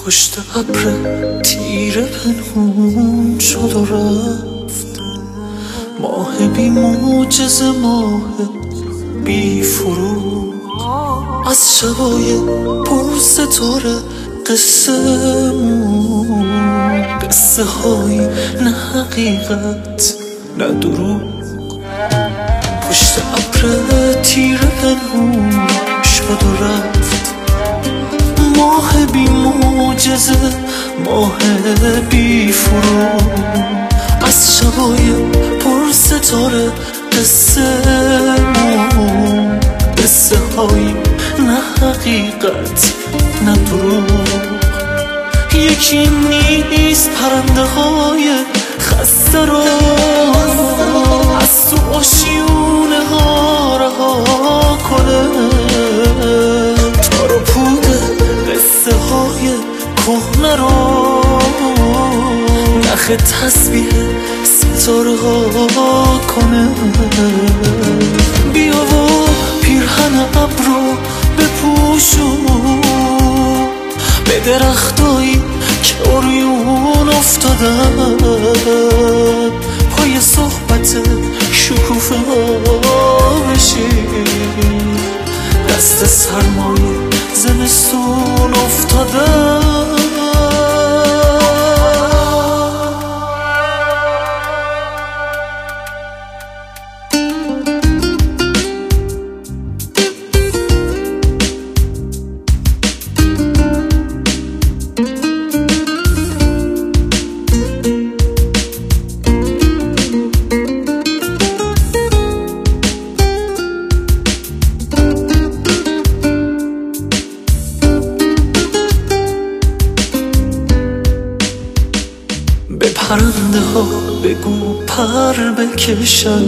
پشت ابر تیره پنهون شد و رفت. ماه بی معجزه، ماه بی فروغ، از شبای پر ستاره قصه مون، قصه های نه حقیقت نه دروغ. پشت ابر تیره پنهون شد و رفت. ماه بی معجزه، ماه بی فروغ، از شبای پر ستاره قصه مون، قصه های نه حقیقت نه دروغ. یکی نیست پرنده های خسته رو از تو آشیونه ها رها کنه. تار و پود قصه های کهنه رو نخ تسبیح ستاره ها کنه. بیا و پیرهن ابر رو بپوشون، به درختایی که عریون افتادن، پای صحبت شکوفه ها بشین، دست سرمایه زمستون افتادن. به پرنده ها بگو پر بکشن،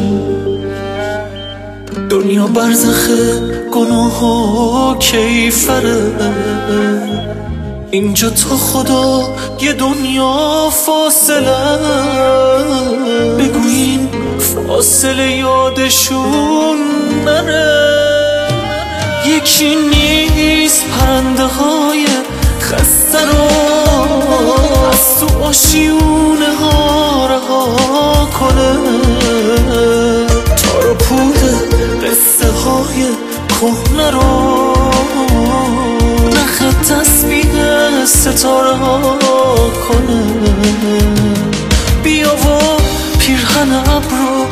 دنیا برزخ گناه و کیفره. اینجا تا خدا یه دنیا فاصله، بگو این فاصله یادشون نره. یکی نیست پرنده های خسته رو از تو آشیونه ها رها کنه. تار و پود قصه های کهنه رو نخ تسبیح ستاره ها کنه. بیا و پیرهن ابر رو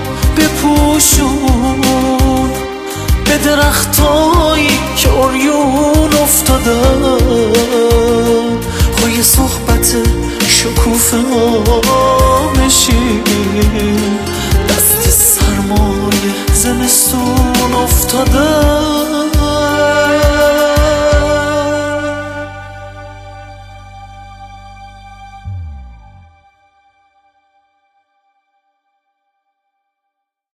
بپوشون، به درختایی که عریون افتادن، پای صحبت شکوفه ها بشین، دست سرمایه زمستون افتادن.